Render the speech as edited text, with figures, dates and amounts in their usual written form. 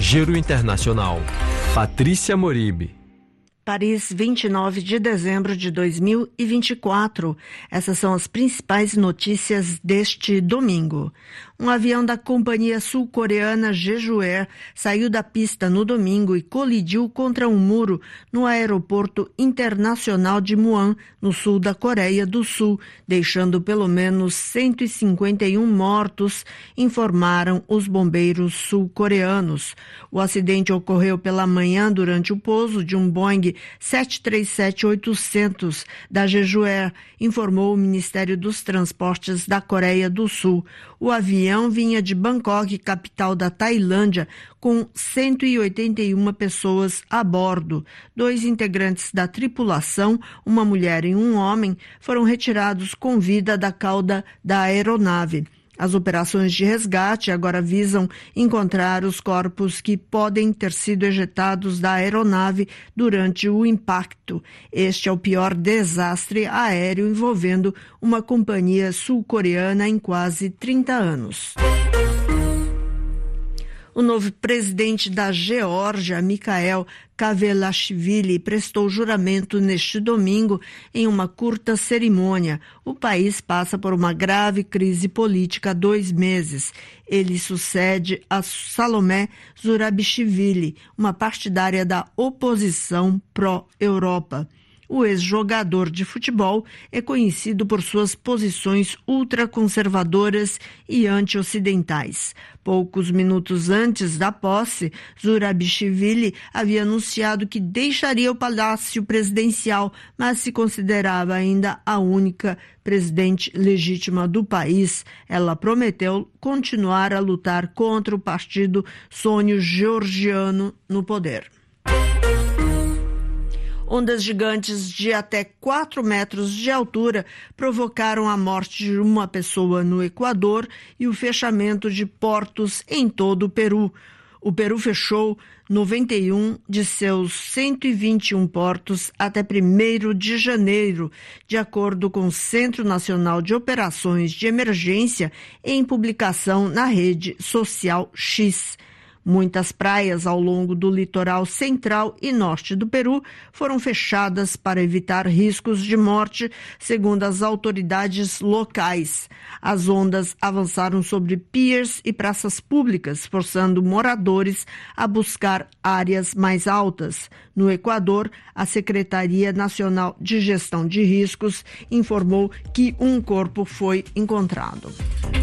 Giro Internacional. Patrícia Moribe. Paris, 29 de dezembro de 2024. Essas são as principais notícias deste domingo. Um avião da companhia sul-coreana Jeju Air saiu da pista no domingo e colidiu contra um muro no aeroporto internacional de Muan, no sul da Coreia do Sul, deixando pelo menos 151 mortos, informaram os bombeiros sul-coreanos. O acidente ocorreu pela manhã durante o pouso de um Boeing 737-800 da Jeju Air, informou o Ministério dos Transportes da Coreia do Sul. O avião vinha de Bangkok, capital da Tailândia, com 181 pessoas a bordo. 2 integrantes da tripulação, uma mulher e um homem, foram retirados com vida da cauda da aeronave. As operações de resgate agora visam encontrar os corpos que podem ter sido ejetados da aeronave durante o impacto. Este é o pior desastre aéreo envolvendo uma companhia sul-coreana em quase 30 anos. O novo presidente da Geórgia, Mikhail Kavelashvili, prestou juramento neste domingo em uma curta cerimônia. O país passa por uma grave crise política há 2 meses. Ele sucede a Salomé Zurabishvili, uma partidária da oposição pró-Europa. O ex-jogador de futebol é conhecido por suas posições ultraconservadoras e anti-ocidentais. Poucos minutos antes da posse, Zurabishvili havia anunciado que deixaria o palácio presidencial, mas se considerava ainda a única presidente legítima do país. Ela prometeu continuar a lutar contra o partido Sonho Georgiano no poder. Ondas gigantes de até 4 metros de altura provocaram a morte de uma pessoa no Equador e o fechamento de portos em todo o Peru. O Peru fechou 91 de seus 121 portos até 1º de janeiro, de acordo com o Centro Nacional de Operações de Emergência, em publicação na rede social X. Muitas praias ao longo do litoral central e norte do Peru foram fechadas para evitar riscos de morte, segundo as autoridades locais. As ondas avançaram sobre piers e praças públicas, forçando moradores a buscar áreas mais altas. No Equador, a Secretaria Nacional de Gestão de Riscos informou que um corpo foi encontrado.